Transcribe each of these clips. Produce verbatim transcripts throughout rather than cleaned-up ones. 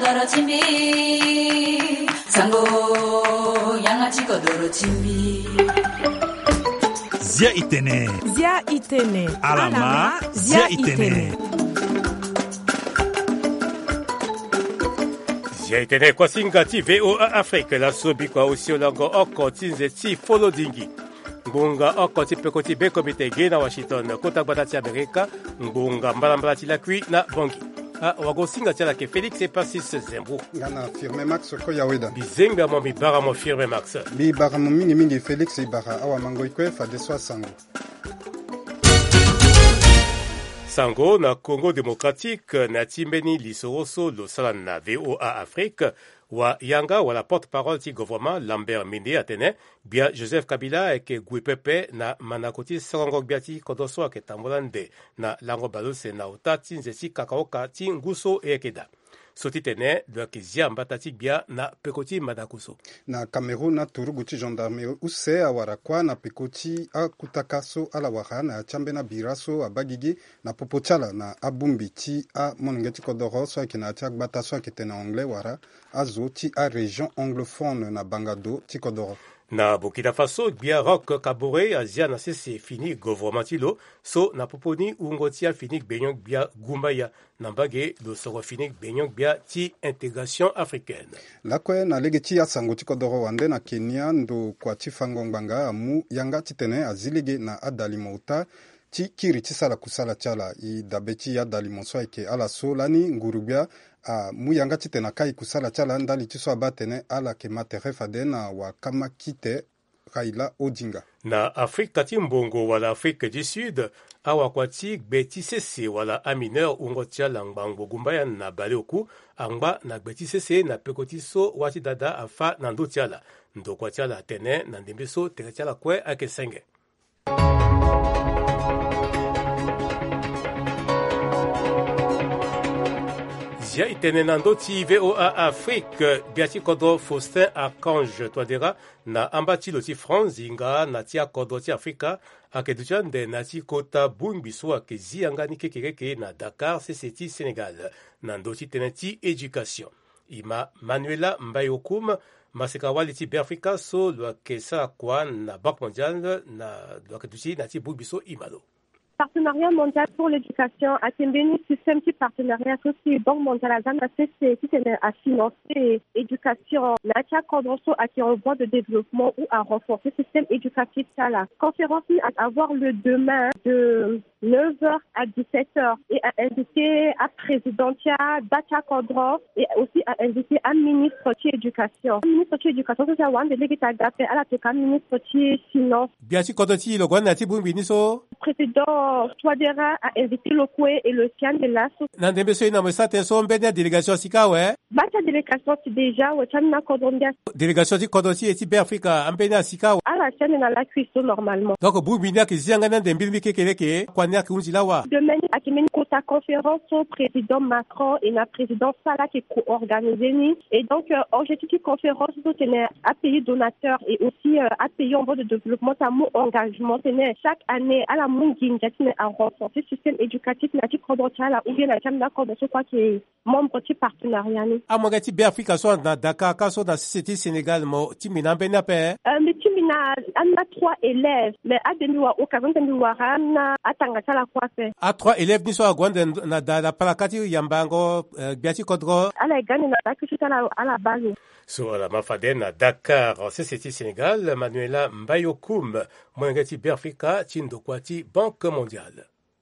kodoro chimbi sango yangachi kodoro chimbi Zia itene Zia itene Alama Zia itene Zia itene kwa singati V O A Afrique la sobi kwa usio lango oko tinze ti follow dingi ngunga oko ti pekoti be komite gena Washington kota batati Amerika ngunga mbalambala ti lakui na bongi a wagosinga ti ala ke Félix et Passis Zembrou ngana firme Max ko yaweda bizenga mo mi bara mo firme Max bi bara mo mingi mingi Félix ibara awa mango ikwe fa de swa sango sango na Congo démocratique na timbeni lisoroso losala na V O A Afrique wa yanga wala porte-parole ti gouvernement Lambert Mende atene bia Joseph Kabila eke Gui Pepe na manakoti songo bia ti kodoso ake tambola nde na lango balose na uta ti nzesi kakaoka ti nguso e ekeda soti tene de kizia mbata ti bia na pekoti madakuso na Cameroun na turugu ti gendarmerie use awara kwa na pekoti akutakaso ala wara na chambe na biraso abagigi na popochala na abumbi ti a monenge ti kodoro so ayeke na ti agbata so ayeke tene anglais wara azo ti a région anglophone na bangado ti kodoro na Burkina Faso bia Roch Kabore azia na sese fini gouvernement ti lo so na poponi ungo ti afini gbenyon bia gumbaya na mbage lo soro fini gbenyon bia ti intégration africaine lakue na lege ti asango ti kodoro wande na Kenya ndo kua ti fango ngbanga amu yanga ti tene azi lege na adali mo uta ti kiri ti sala kusala ti ala e dabe ti adali mo so ayeke ala so lani nguru bia a mu yanga ti tene kai kusala ti ala ndali ti so aba tene ala yeke ma tere fade na wakama kite Raila Odinga na Afrika ti mbongo wala Afrique du Sud awa kua ti gbe ti sese wala amineur ungo ti ala ngbango gumbaya na bale oku angba na gbe ti sese na peko ti so wâ ti dada afa na ndö ti ala ndo kua ti ala atene na ndembe so tere ti ala kue ayeke senge Zia itene na ndö ti V O A Afrique bia ti kodro Faustin Archange toadera na amba ti lo ti France zinga na ti akodro ti Afrika ayeke duti ande na ti kota bungbi so ayeke zi yanga ni kekereke na Dakar sese ti Sénégal na ndö ti tënë ti éducation e ma Manuela Mbaye-Okoum maseka wali ti Beafrika so lo ayeke sara kua na Banque mondiale na lo ayeke duti na ti bungbi so e ma lo Partenariat mondial pour l'éducation a tembeni système qui partenariat aussi Banque mondiale a zana cese qui tene à financer éducation na ti accord so à qui en voie de développement ou à renforcer le système éducatif à la conférence à avoir le demain de neuf heures à dix-sept heures et à inviter à présidentia Dacha Kodro et aussi à inviter un ministre de l'éducation. Ministre de l'éducation, c'est un délégué à la à la ministre de finance. Bien sûr, quand tu le connais, tu bouges so. Président Touadéra a invité le Koué et le Sian de la société. Nan dembe so ina mo sa te so mbene délégation sika we. Ba ta délégation c'est déjà au Tchana Kodrondia. Délégation ti Kodoti et ti Afrika ambene sika. À la chaîne dans la cuisson normalement. Donc bouge bina ke zianga nan dembe bi kekeleke kwanya ke unzila wa. Demain à Kimeni Kota conférence au président Macron et la président Salah qui co-organisé ni et donc euh, objectif de conférence do tenir à pays donateurs et aussi euh, à pays en voie de développement à mon engagement tenir chaque année à la Mungin qui à renforcer le système éducatif natif Kodotala ou bien la Chambre d'accord de ce quoi qui est membre du partenariat ni. A mo gati Afrika so na Dakar ka so na société Sénégal mo timina bena pe. Euh mais timina on a trois élèves mais à demi-wa occasion demi-wa rana atanga sala quoi fait. A trois élèves ni so agwande na da la palakati yambango biati kodro. Ala gani na ki ala ala base. So ala mafade na Dakar société Sénégal Manuela Mbaye-Okoum mo ngati Afrika tindo kwati Banque mondiale.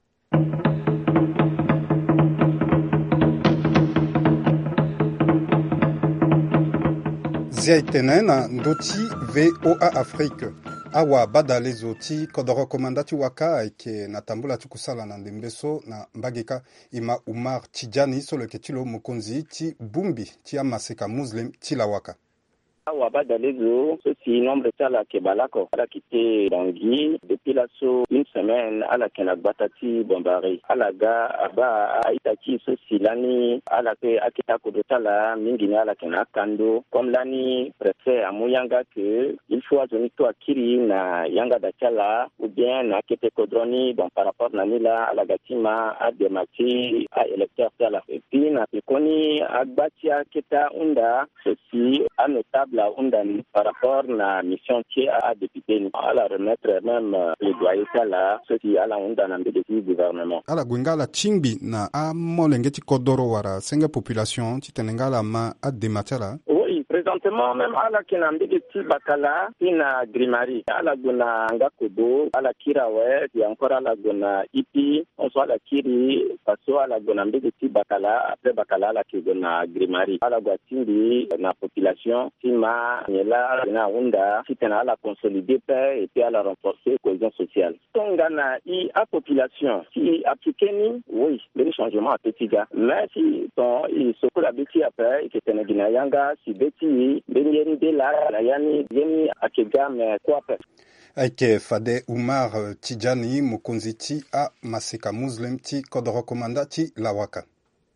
Zia itene na ndoti V O A Afrique awa bada lezo ti kodoro komanda ti waka ayeke na tambula ti kusala na ndembe so na mbageka ima Umar Tijani so lo yeke ti lo mokonzi ti bungbi ti amaseka muslim ti lawaka Waba Dalezo, ceci nombre de la Kebalako, à la quitté Bangui, depuis l'assaut une semaine à la Kenagbatati Bombari, à la ga, Aba, à Itaki, ceci l'année, à la paix, à Kitako de Tala, Mingina, à la Kenakando, comme l'année préfet à Mouyanga que il faut adonner toi Kiri, na Yanga Dachala, ou bien na Kete Kodroni, donc par rapport à Nila, à la Gatima, à Demati, à électeur à la Fépine, à Pekoni, à Batia, Keta, Unda, ceci, à notable la Undani par rapport à la mission qui a député à la remettre même les doyers là ce qui a la Undana du gouvernement. Ala gwingala chingbi na a molengeti kodoro wara senga population titenengala ma a dematala. Oui, présentement même à la Kenambi de Tibakala, ina Grimari, à la Gona Ngakodo, à la Kirawe, et encore à la Gona Ipi, on soit la Kiri, passo à la Gonambi de Tibakala, après Bakala, la Kigona Grimari, à la Guatindi, la population, Tima, Niela, na Unda, qui tient à la consolider paix et puis à la renforcer cohésion sociale. Tongana, il a population, qui appliqué oui, le changement à petit gars, mais si ton, il se coule à Betty après, qui est un Yanga, si Betty, Benyeni de la, la Yani, Yeni, Akega, mais quoi faire? Aike Fade Umar Tijani Mukunzi ti a Maseka Muslim ti Kodoro Komanda ti Lawaka.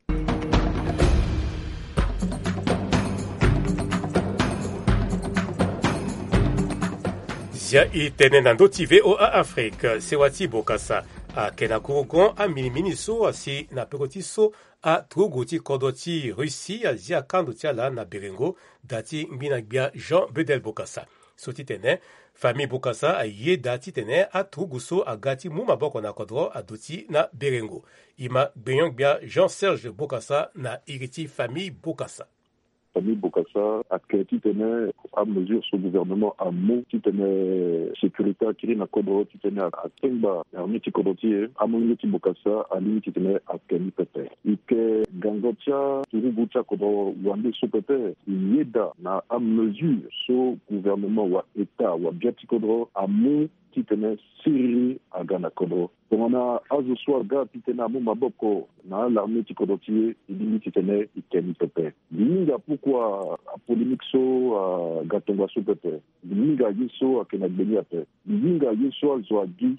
Zia itene nando ti V O A Afrique, sewati bokasa a kenakurugon a minimini so asi na pekoti so a trugoti kodoti Russie a zia kando tiala na Berengo dati mbina gbia Jean Bedel bokasa. Soti tene famille bokasa a ye dati tene a truguso a gati muma boko na kodro a doti na Berengo. Ima gbeyon gbia Jean Serge bokasa na iriti famille bokasa. Famille Bokassa a qui tenait à mesure ce gouvernement à Mou, qui tenait sécurité à Kirina Kodro, qui tenait à Temba, à Miti Kodotie, à Mouniti Bokassa, à Lini qui tenait à Keni Pepe. Ike Gangotia, Turugucha Kodro, Wande Sopepe, Yeda, na à mesure ce gouvernement ou État ou Biati Kodro, à Mou, qui tenait Syrie à Ghana Kodro. Donc on a Azoswa Ga qui tenait à Moumaboko, na l'armée qui Kodotie, il qui tenait Keni Pepe. L'inga pourquoi à polémique so à Gatonga Sopepe. L'inga yiso à Kenagbeni Ape. L'inga yiso à Zoagi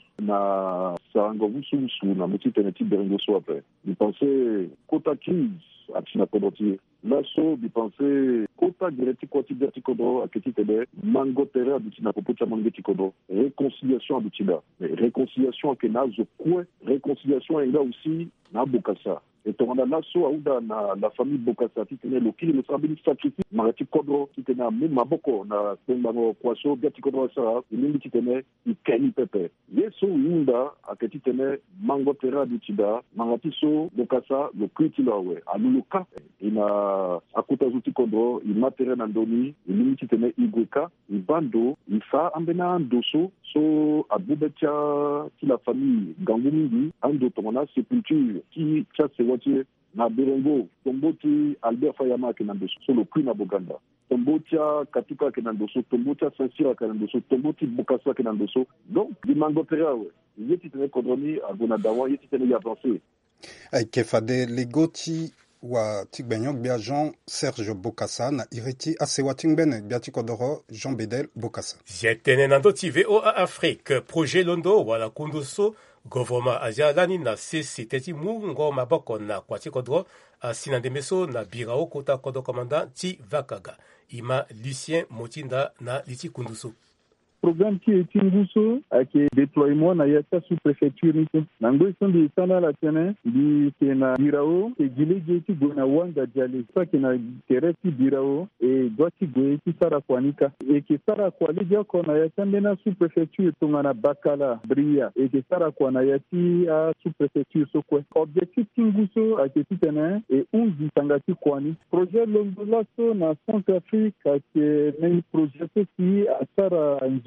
na Sarangovu Soussou na Meti Teneti Berengo So Ape. Il pensait Kota Crise à Tina Kodotie. Lasso di pensée Kota Gireti Kwati Berti Kodo à Keti Tebe, Mango Terre à Dutina Popocha Mangeti Kodo, réconciliation à Dutina, réconciliation à Kenazo Koué, réconciliation à Enga aussi, na Bokassa. Et on a Lasso à Ouda, na la famille Bokassa, qui tenait le Kili, le Sabini Sacrifice, Marati Kodro, qui tenait à Maboko, na Sembano Kwaso, Berti Kodro Sara, et qui tenait Ikeni Pepe. Yeso Yunda, à Keti tenait Mango Terre à Dutina, Marati So, Bokassa, le Kritilawe, à Luluka, il a akuta zuti kodro il matériel andoni il limite tene igweka il bando il fa ambena ndoso so abubetia qui la famille Gangumingi ando tomona sépulture qui tcha sewati na Berengo tomboti Albert Fayama kenandoso so le prix na Boganda tombotia Katuka kenandoso tombotia Saint-Cyr kenandoso tomboti Bokassa kenandoso donc di mango perawe yeti tene kodroni agona dawa yeti tene avancé ay kefade legoti wa tigbenyok bia Jean Serge Bokassa na iriti asewa tingbene bia tikodoro Jean Bedel Bokassa. Jetene nando ti V O A Afrique projet londo wala kunduso gouvernement asia lani na sisi teti mungo maboko na kwati kodro asinande meso na birao kota kodo commandant ti Vakaga ima Lucien Motinda na liti kunduso. Programme qui est Tinguso, avec déploiement na yata sous-préfecture nito. Nango sont des sana la tene, di kena birao, et gile jeti gona wanga jale, sa kena tereti birao, et doiti goeti sara kwanika. Et que sara kwali dia kona yata mena sous-préfecture tongana bakala, bria, et que sara kwana yati a sous-préfecture sokwe. Objectif Tinguso, avec titene, et unzi tangati kwani. Projet Longolaso na Centrafrique, avec même projet qui a sara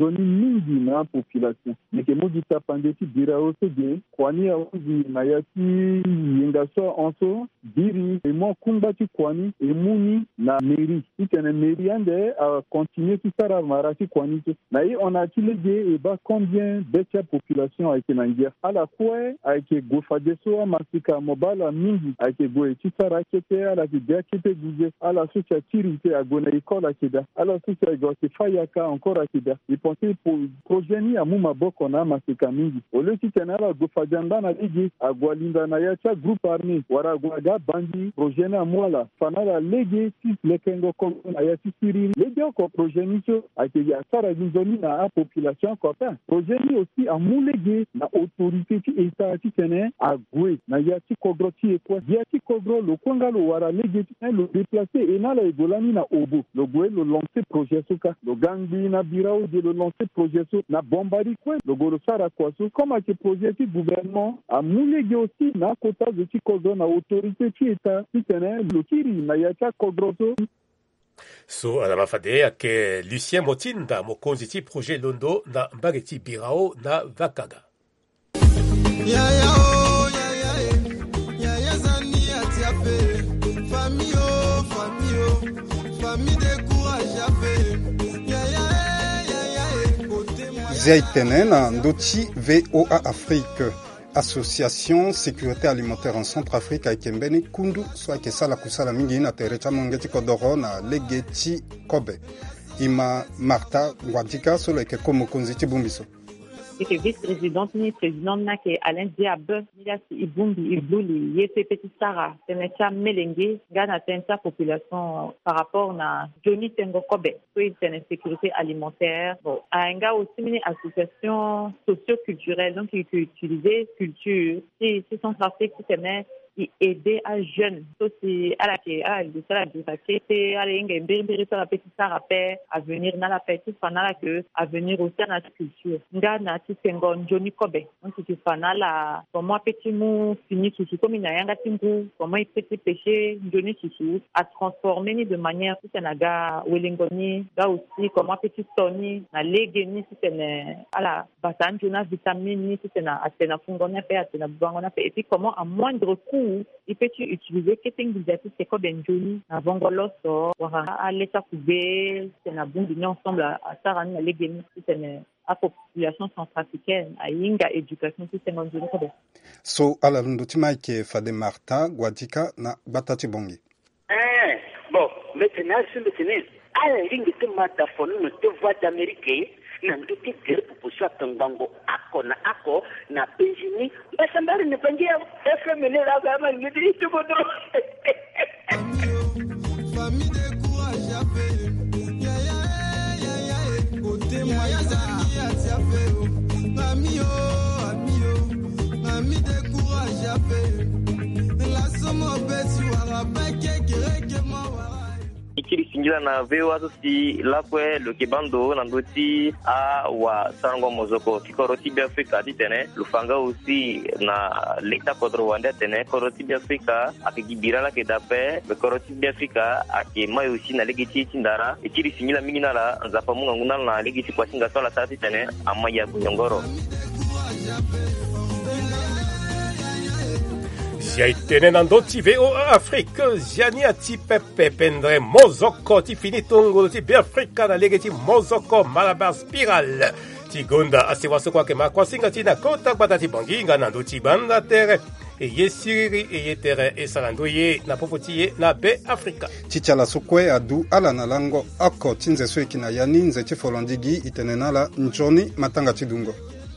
zoni mingi na population neke moji tapandeti birao sege kwani auzi na yati yengaso onso biri emo kumbati kwani emuni na mairie itene mairie ande a continuer tout ça à marati kwani na y on a tilege e ba combien de population a été nangia à la fois avec gofadeso masika mobala mingi avec goe titara kete ala kide kete guze ala socia tirite agona école akida ala socia gote fayaka encore akida et penser pour progénie à muma boko na masika mingi ole titena ala gofadanda na ligi agwalinda na yacha groupe armé wara gwaga bandi progénie à mwala fanala lege tis lekengo ko na yati siri lege ko progénie so akija sara zinzoni na a population copain progénie aussi à mulege na autorité ti état titene agwe na yati kogroti ekwa yati kogro lo kongalo wara lege ti lo déplacer et na la egolani na obo lo gwe lo lancer projet soka lo gangi na birao de lo lancer projet so na bombari kwe lo golo sara kwa so comme que projet ti gouvernement a mulege aussi na kota de ti kogro na autorité ti état titene lo kiri na yati kogro so so ala mafade yake Lucien Motinda mokonzi ti projet Londo na mbageti birao na Vakaga. Ya ya oh ya ya ya ya zani atiape famille oh famille oh famille de courage ape ya ya ya ya côté moi Ziaitene na ndoti V O A Afrique Association Sécurité Alimentaire en Centrafrique aikembeni kundu so akesala kusala mingi na terecha mongeti kodoro na legeti kobe ima Martha Ngwadika solo eke komo konziti bumbiso que vice-présidente ni présidente na ke Alain Diabe ila si ibumbi ibuli yete petit Sara tenecha melenge gana tenta population par rapport na Johnny Tengo Kobe so une sécurité alimentaire bon ainga aussi une association socio-culturelle donc qui utiliser culture si si Centrafrique qui tenait et aider à jeunes aussi à la qui à de ça la direction à l'inga mbiri sur la petite rappel à venir dans la petite fanala que à venir aussi à la culture nga na tsengo Johnny Kobe donc tu fanala comment petit mou fini tout comme il y a yanga tingu comment il petit péché Johnny Susu à transformer ni de manière tout naga welingoni là aussi comment petit Tony na legeni c'est à la batan jona vitamine ni c'est na atena fungona pe atena bangona pe et puis comment à moindre coût il peut utiliser quelques exercices c'est comme un Johnny avant goloso wara à l'état couvert c'est na bon d'union ensemble à sarani na legeni c'est a population centrafricaine a inga éducation c'est un Johnny Kobe so ala nduti maike fade Martha Gwadika na batati bongi eh bon maintenant c'est maintenant ala lingi te mata fonu no te voix d'Amérique na nduti gere proposition tangango ako na ako na penjini basambari ne pangia F M N la kama ngidi tu bodo famille de courage ape ya ya ya ya côté moi ya zani atiape mami oh ami oh mami de courage ape la somo beti wara beke kereke mawa ikiri sinjila na vewa sosi lakwe lo kibando na ndoti a wa sango mozoko tikoroti bi Afrika ditene lufanga aussi na leta kodro wande tene koroti bi Afrika akigibira la kedape koroti bi Afrika akema aussi na legiti tindara ikiri sinjila mingi na la nzapa munga nguna na legiti kwa singa sola tati tene amaya kunyongoro Ziaitene nandoti V O A Afrique ziani ati pepe pendre mozoko ti finitongo ti bi Afrika na legeti mozoko malabar spiral ti gonda asewaso kwa ke makwasinga ti na kota kwata ti banginga nandoti banda tere e yesiri e yetere e sarandoye na popotiye na be Afrika chichala sokwe adu ala na lango ako tinze sweki na yaninze ti folondigi itenenala njoni matanga tidungo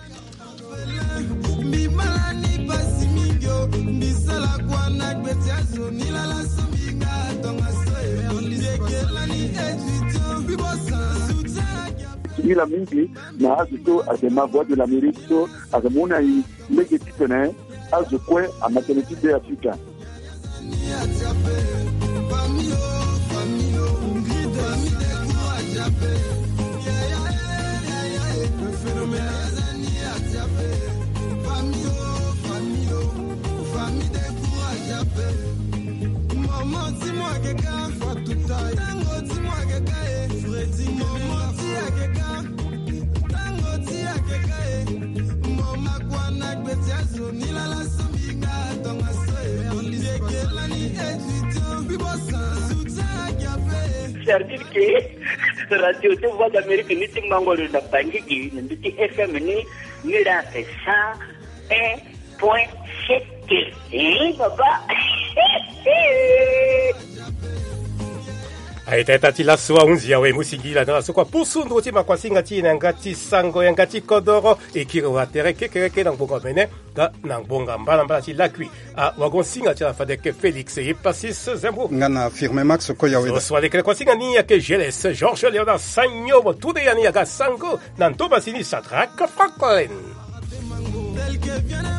ila mingi na azuto azema voix de l'Amérique so azamuna i legeti tene azukwe a maternité de Africa Maman dis-moi quelqu'un faut tout taille. Tango dis-moi quelqu'un Freddy maman dis à quelqu'un ça veut dire que radio te voix d'Amérique ni te mangolo na bangi ki ndi F M ni ni la cent un point sept. Eh baba. aitata la soa unzia we musigila na sokwa pusundu ti makwasinga ti na ngati sango ya ngati kodoro e kiro watere kekereke na bonga mene da na bonga mbala mbala ti lakui a wagon singa ti la fadeke Félix e passis zembo ngana firme max ko yawe so swale ke kwasinga ni ya ke Geles Georges Léonard Sagno tude ya ni ya sango na ntoba sini Sadrak Franklin Tel que viene